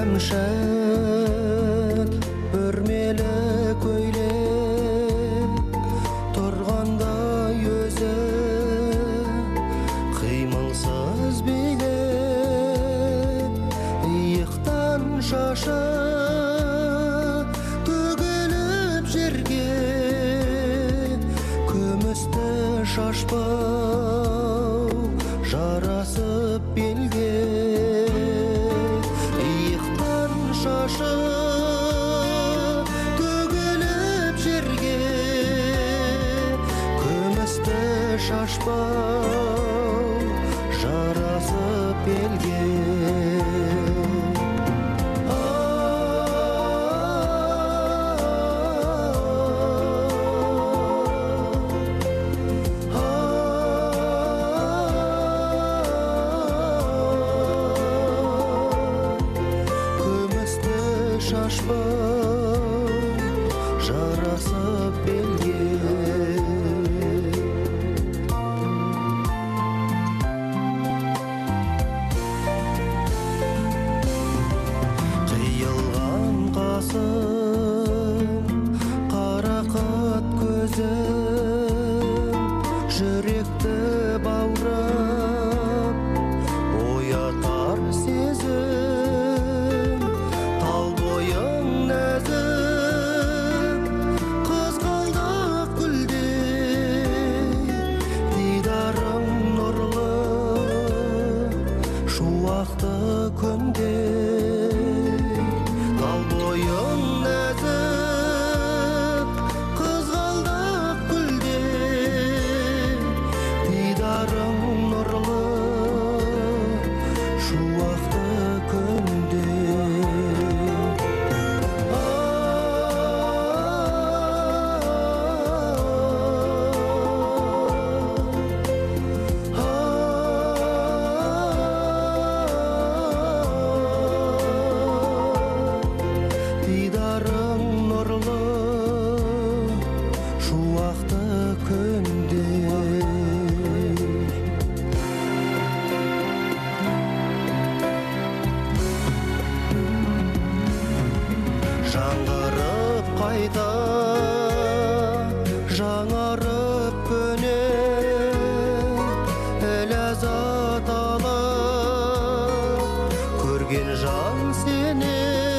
кәмшат бүрмелі көйлек тұрғандай өзі қимылсыз билеп иықтан шашы төгіліп жерге күмісті шашпау жарасып белге иықтан шашы төгіліп жерге күмісті шашпау жарасып белге шашпау жарасып белге қиылған қасым қарақат көзім жүректі баурап оятар сезім тал бойың нәзік қызғалдақ гүлдей дидарың нұрлы шуақты күндей тал бойың нәзік қызғалдақ гүлдей дидарың нұрлы шуақты күндей дидарың нұрлы шуақты күндей жаңғырып қайта жаңарып көнек ләззат алып көрген жан сені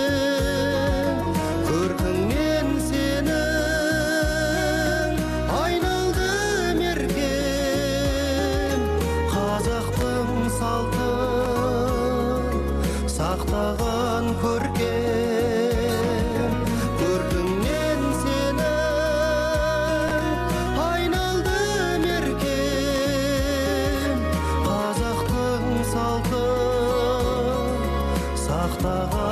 көркіңнен сенің айналды меркем қазақтың салтын сақтаған көркем көркіңнен сенің айналды меркем қазақтың салтын сақтаған